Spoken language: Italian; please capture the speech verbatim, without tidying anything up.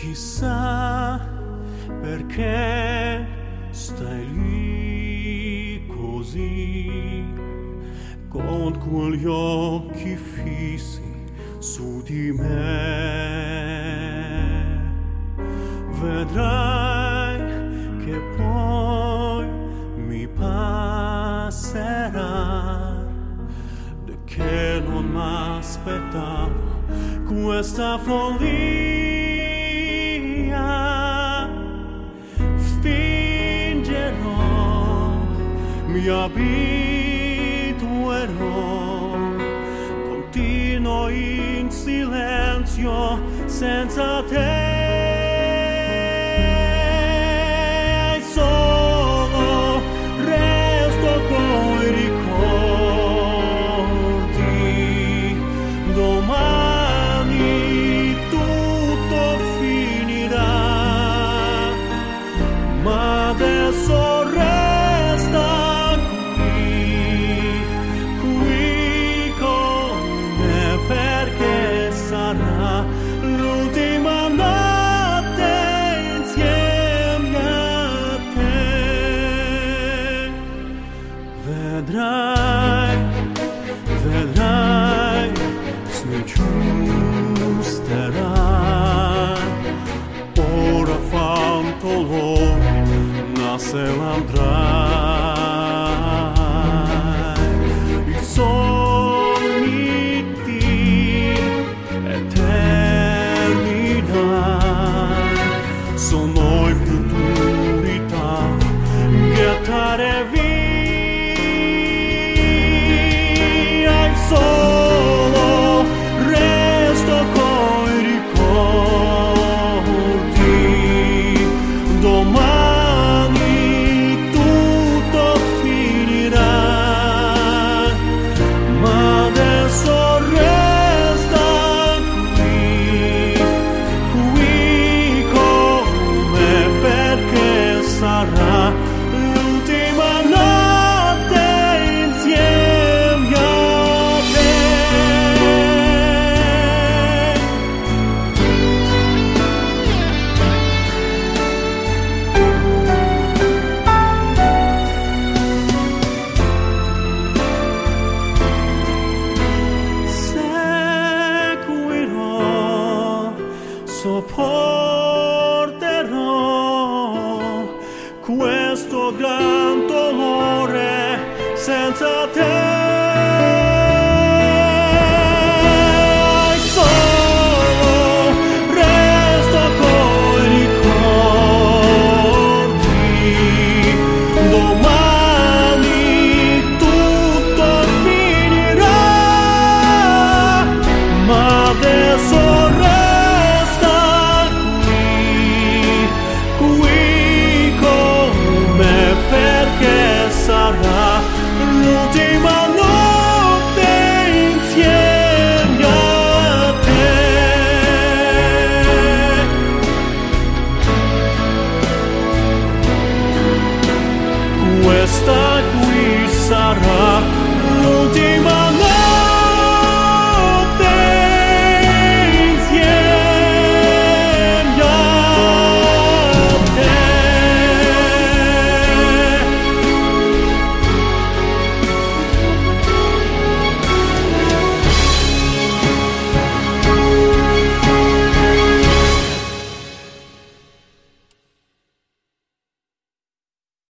Chissà perché stai lì così, con quegli occhi fissi su di me. Vedrai che poi mi passerà, che non m'aspettavo questa follia. Fingerò, mi abituerò, continuo in silenzio senza te. Solo resto coi ricordi, domani tutto finirà, ma adesso resta qui, qui con me, perché sarà l'ultima notte insieme a te. Vedrai, vedrai, si giusterà, ora fantolone nasce l'andrai, i sogni di eternità sono in futurità, gettare via. Solo resto coi ricordi, domani tutto finirà, ma adesso resta qui, qui con me, perché sarà l'ultima notte insieme a te. Seguirò, sopporterò questo gran dolore senza te.